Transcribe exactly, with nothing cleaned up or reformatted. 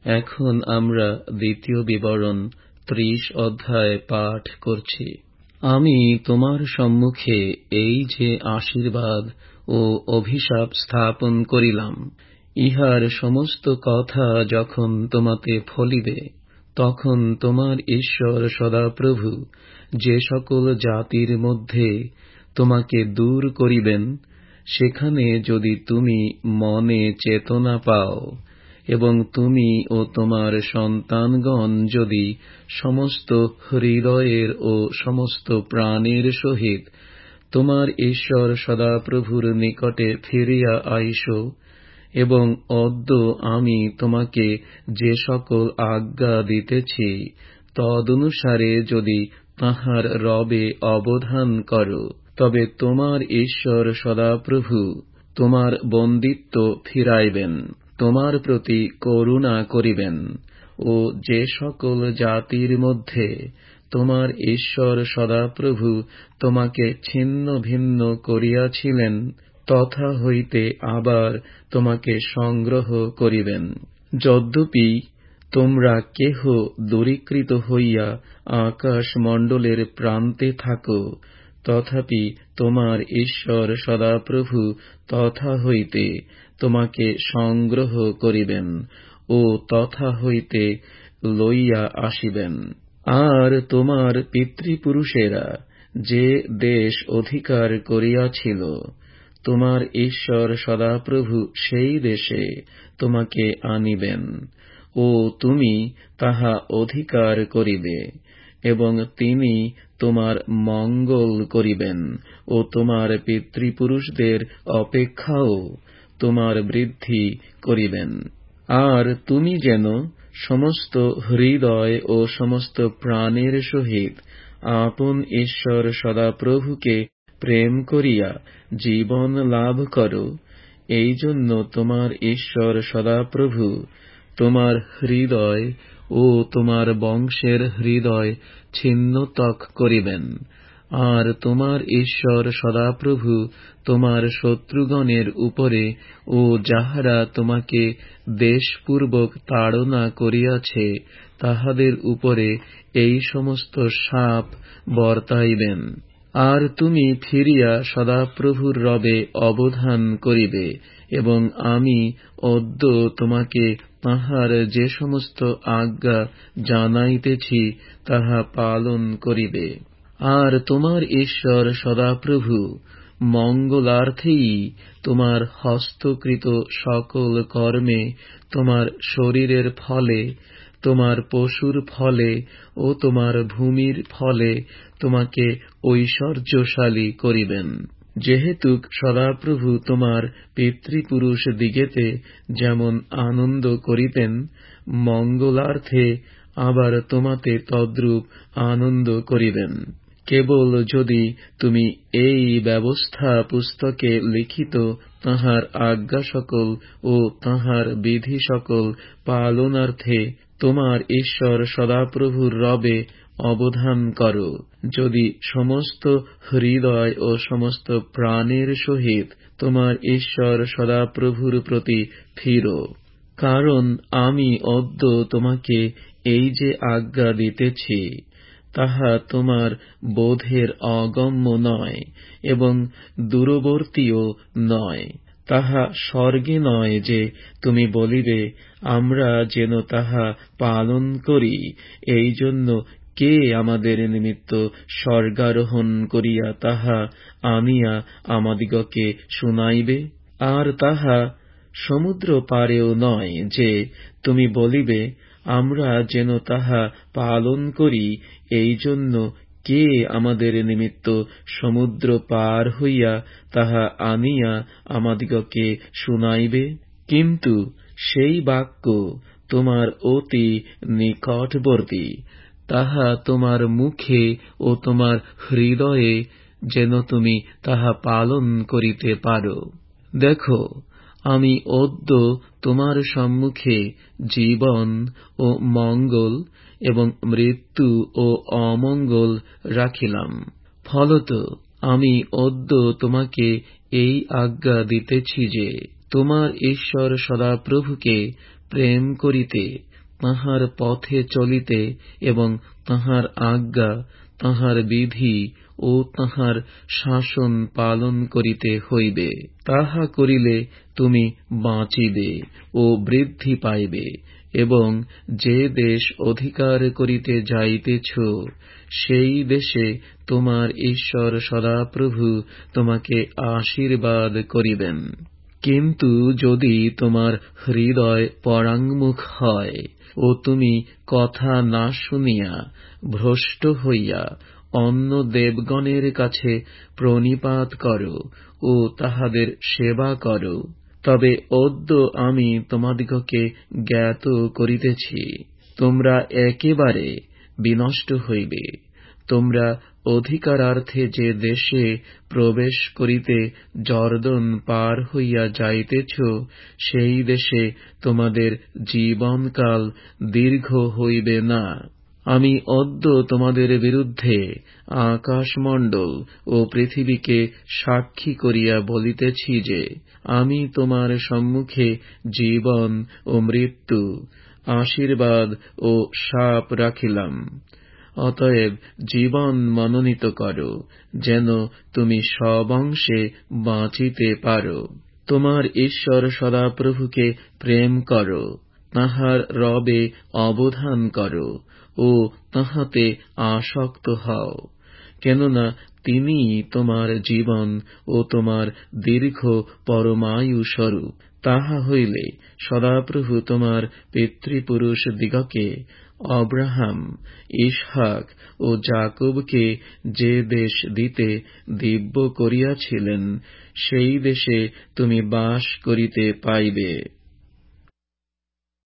এখন আমরা দ্বিতীয় বিবরণ ত্রিশ অধ্যায় পাঠ করছি। আমি তোমার সম্মুখে এই যে আশীর্বাদ ও অভিশাপ স্থাপন করিলাম, ইহার সমস্ত কথা যখন তোমাতে ফলিবে, তখন তোমার ঈশ্বর সদাপ্রভু যে সকল জাতির মধ্যে তোমাকে দূর করিবেন, সেখানে যদি তুমি মনে চেতনা পাও এবং তুমি ও তোমার সন্তানগণ যদি সমস্ত হৃদয়ের ও সমস্ত প্রাণের সহিত তোমার ঈশ্বর সদাপ্রভুর নিকটে ফিরিয়া আইস, এবং অদ্য আমি তোমাকে যে সকল আজ্ঞা দিতেছি তদনুসারে যদি তাঁহার রবে অবধান কর, তবে তোমার ঈশ্বর সদাপ্রভু তোমার বন্দিত্ব ফিরাইবেন, তোমার প্রতি করুণা করিবেন, ও যে সকল জাতির মধ্যে তোমার ঈশ্বর সদাপ্রভু তোমাকে ছিন্ন ভিন্ন করিয়াছিলেন, তথা হইতে আবার তোমাকে সংগ্রহ করিবেন। যদ্যপি তোমরা কেহ দূরীকৃত হইয়া আকাশমণ্ডলের প্রান্তে থাকো, তথাপি তোমার ঈশ্বর সদাপ্রভু তথা হইতে তোমাকে সংগ্রহ করিবেন ও তথা হইতে লইয়া আসিবেন। আর তোমার পিতৃপুরুষেরা যে দেশ অধিকার করিয়াছিল, তোমার ঈশ্বর সদাপ্রভু সেই দেশে তোমাকে আনিবেন, ও তুমি তাহা অধিকার করিবে, এবং তিনি তোমার মঙ্গল করিবেন ও তোমার পিতৃপুরুষদের অপেক্ষাও তোমার বৃদ্ধি করিবেন। আর তুমি যেন সমস্ত হৃদয় ও সমস্ত প্রাণের সহিত আপন ঈশ্বর সদাপ্রভুকে প্রেম করিয়া জীবন লাভ করো, এই জন্য তোমার ঈশ্বর সদাপ্রভু তোমার হৃদয় ও তোমার বংশের হৃদয় ছিন্নতক করিবেন। আর তোমার ঈশ্বর সদাপ্রভু তোমার শত্রুগণের উপরে ও যাহারা তোমাকে দেশপূর্বক তাড়না করিয়াছে তাহাদের উপরে এই সমস্ত শাপ বর্তাইবেন। আর তুমি ফিরিয়া সদাপ্রভুর রবে অবধান করিবে, এবং আমি অদ্য তোমাকে তাঁহার যে সমস্ত আজ্ঞা জানাইতেছি তাহা পালন করিবে। আর তোমার ঈশ্বর সদাপ্রভু মঙ্গলার্থেই তোমার হস্তকৃত সকল কর্মে, তোমার শরীরের ফলে, তোমার পশুর ফলে ও তোমার ভূমির ফলে তোমাকে ঐশ্বর্যশালী করিবেন। যেহেতু সদাপ্রভু তোমার পিতৃপুরুষ দিগেতে যেমন আনন্দ করিতেন, মঙ্গলার্থে আবার তোমাতে তদ্রূপ আনন্দ করিবেন। কেবল যদি তুমি এই ব্যবস্থা পুস্তকে লিখিত তাঁহার আজ্ঞা সকল ও তাঁহার বিধি সকল পালনার্থে তোমার ঈশ্বর সদাপ্রভুর রবে অবধান করো, যদি সমস্ত হৃদয় ও সমস্ত প্রাণের সহিত তোমার ঈশ্বর সদাপ্রভুর প্রতি ফিরো। কারণ আমি অদ্য তোমাকে এই যে আজ্ঞা দিতেছি, তাহা তোমার বোধের অগম্য নয় এবং দূরবর্তীও নয়। তাহা স্বর্গে নয় যে তুমি বলিবে, আমরা যেন তাহা পালন করি, এই জন্য কে আমাদের নিমিত্ত স্বর্গারোহণ করিয়া তাহা আনিয়া আমাদিগকে শুনাইবে। আর তাহা সমুদ্র পারেও নয় যে তুমি বলিবে, আমরা যেন তাহা পালন করি, এই জন্য কে আমাদের নিমিত্ত সমুদ্র পার হইয়া তাহা আনিয়া আমাদিগকে শুনাইবে। কিন্তু সেই বাক্য তোমার অতি নিকটবর্তী, তাহা তোমার মুখে ও তোমার হৃদয়ে, যেন তুমি তাহা পালন করিতে পারো। দেখো, আমি অদ্য তোমার সম্মুখে জীবন ও মঙ্গল এবং মৃত্যু ও অমঙ্গল রাখিলাম। ফলত আমি অদ্য তোমাকে এই আজ্ঞা দিতেছি যে তোমার ঈশ্বর সদাপ্রভুকে প্রেম করিতে, তাঁহার পথে চলিতে এবং তাঁহার আজ্ঞা, তাঁহার বিধি ও তাঁহার শাসন পালন করিতে হইবে। তাহা করিলে তুমি বাঁচিবে ও বৃদ্ধি পাইবে, এবং যে দেশ অধিকার করিতে যাইতেছ, সেই দেশে তোমার ঈশ্বর সদাপ্রভু তোমাকে আশীর্বাদ করিবেন। কিন্তু যদি তোমার হৃদয় পরাঙ্মুখ হয় ও তুমি কথা না শুনিয়া ভ্রষ্ট হইয়া অন্য দেবগণের কাছে প্রণিপাত করো ও তাহাদের সেবা করো, তবে অদ্য আমি তোমাদিগকে জ্ঞাত করিতেছি, তোমরা একেবারে বিনষ্ট হইবে। তোমরা অধিকারার্থে যে দেশে প্রবেশ করিতে জর্দন পার হইয়া যাইতেছ, সেই দেশে তোমাদের জীবনকাল দীর্ঘ হইবে না। আমি অদ্য তোমাদের বিরুদ্ধে আকাশমণ্ডল ও পৃথিবীকে সাক্ষী করিয়া বলিতেছি যে, আমি তোমার সম্মুখে জীবন ও মৃত্যু, আশীর্বাদ ও শাপ রাখিলাম। অতএব জীবন মনোনীত করো, যেন তুমি সবংশে বাঁচিতে পারো। তোমার ঈশ্বর সদাপ্রভুকে প্রেম করো, তাঁহার রবে অবধান করো ও তাঁহাতে আসক্ত হও, কেননা তিনিই তোমার জীবন ও তোমার দীর্ঘ পরমায়ু স্বরূপ। তাহা হইলে সদাপ্রভু তোমার পিতৃপুরুষ দিগকে, অব্রাহাম, ইসহাক ও যাকবকে যে দেশ দিতে দিব্য করিয়াছিলেন, সেই দেশে তুমি বাস করিতে পাইবে।